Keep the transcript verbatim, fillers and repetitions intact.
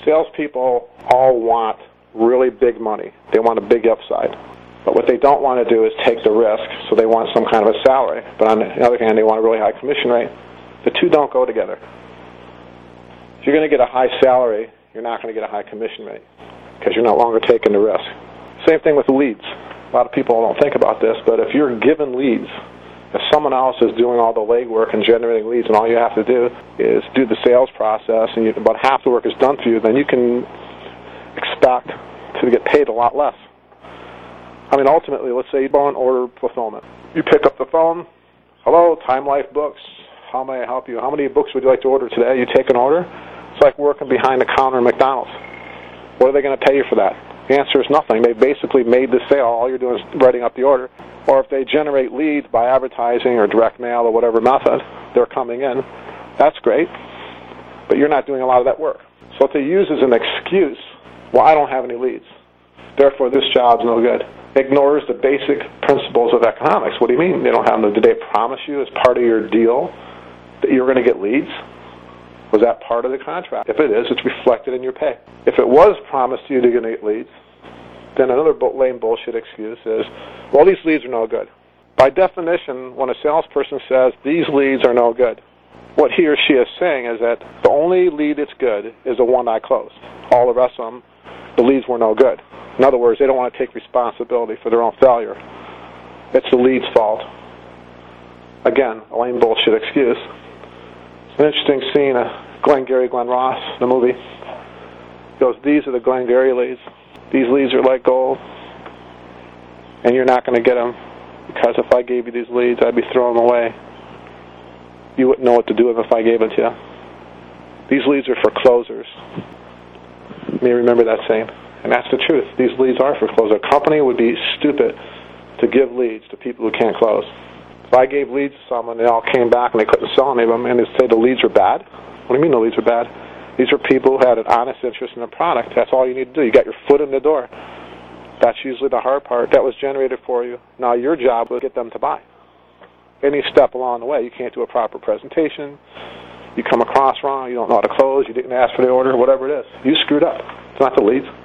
Salespeople all want really big money. They want a big upside. But what they don't want to do is take the risk, so they want some kind of a salary. But on the other hand, they want a really high commission rate. The two don't go together. If you're going to get a high salary, you're not going to get a high commission rate because you're no longer taking the risk. Same thing with leads. A lot of people don't think about this, but if you're given leads, if someone else is doing all the legwork and generating leads and all you have to do is do the sales process and you, about half the work is done for you, then you can expect to get paid a lot less. I mean, ultimately, let's say you buy an order fulfillment. You pick up the phone. Hello, Time Life Books. How may I help you? How many books would you like to order today? You take an order. It's like working behind the counter at McDonald's. What are they going to pay you for that? The answer is nothing. They basically made the sale. All you're doing is writing up the order. Or if they generate leads by advertising or direct mail or whatever method, they're coming in. That's great. But you're not doing a lot of that work. So what they use as an excuse, well, I don't have any leads. Therefore, this job's no good. Ignores the basic principles of economics. What do you mean they don't have them? Did they promise you as part of your deal that you're going to get leads? Was that part of the contract? If it is, it's reflected in your pay. If it was promised to you to get leads, then another lame bullshit excuse is, well, these leads are no good. By definition, when a salesperson says these leads are no good, what he or she is saying is that the only lead that's good is the one I closed. All the rest of them, the leads were no good. In other words, they don't want to take responsibility for their own failure. It's the lead's fault. Again, a lame bullshit excuse. It's an interesting scene, uh, Glengarry Glen Ross, the movie. He goes, these are the Glengarry leads. These leads are like gold, and you're not going to get them because if I gave you these leads, I'd be throwing them away. You wouldn't know what to do with them if I gave it to you. These leads are for closers. You may remember that saying. And that's the truth. These leads are for closers. A company would be stupid to give leads to people who can't close. If I gave leads to someone, they all came back and they couldn't sell any of them, and they say the leads are bad. What do you mean the leads are bad? These are people who had an honest interest in the product. That's all you need to do. You got your foot in the door. That's usually the hard part. That was generated for you. Now your job was to get them to buy. Any step along the way, you can't do a proper presentation. You come across wrong. You don't know how to close. You didn't ask for the order. Whatever it is, you screwed up. It's not the leads.